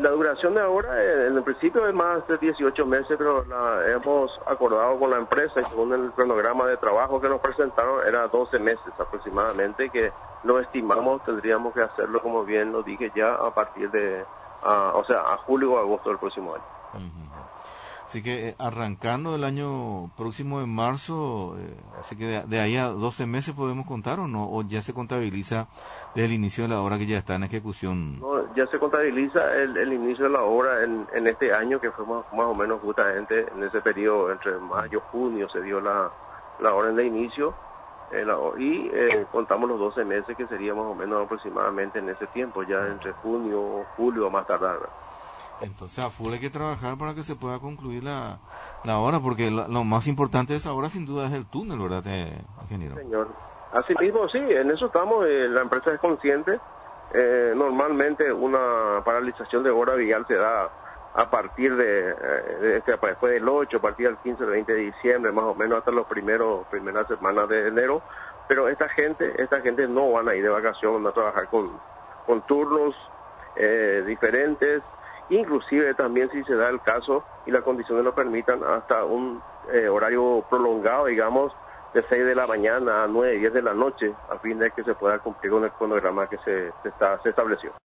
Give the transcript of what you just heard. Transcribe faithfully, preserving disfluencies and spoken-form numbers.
la duración de ahora, eh, en el principio es más de dieciocho meses, pero la, hemos acordado con la empresa y según el cronograma de trabajo que nos presentaron, era doce meses aproximadamente, que lo estimamos, tendríamos que hacerlo, como bien lo dije ya, a partir de, a, o sea, a julio o agosto del próximo año. Uh-huh. Así que eh, arrancando el año próximo de marzo, eh, así que de, de ahí a doce meses podemos contar o no, o ya se contabiliza desde el inicio de la obra que ya está en ejecución. No, ya se contabiliza el, el inicio de la obra en, en este año, que fue más, más o menos justamente en ese periodo, entre mayo y junio se dio la, la orden de inicio, eh, la, y eh, contamos los doce meses que sería más o menos aproximadamente en ese tiempo, ya entre junio, julio a más tardar. Entonces a full hay que trabajar para que se pueda concluir la, la obra, porque lo, lo más importante de esa obra sin duda es el túnel, ¿verdad, eh, ingeniero? Señor, así mismo sí, en eso estamos, eh, la empresa es consciente. Eh, normalmente una paralización de obra vial se da a partir de, eh, de este, después del ocho, a partir del quince, veinte de diciembre, más o menos hasta los primeros primeras semanas de enero, pero esta gente esta gente no van a ir de vacaciones, van a trabajar con, con turnos eh, diferentes, inclusive también si se da el caso y las condiciones lo permitan, hasta un eh, horario prolongado, digamos, de seis de la mañana a nueve, diez de la noche, a fin de que se pueda cumplir con el cronograma que se, se, está, se estableció.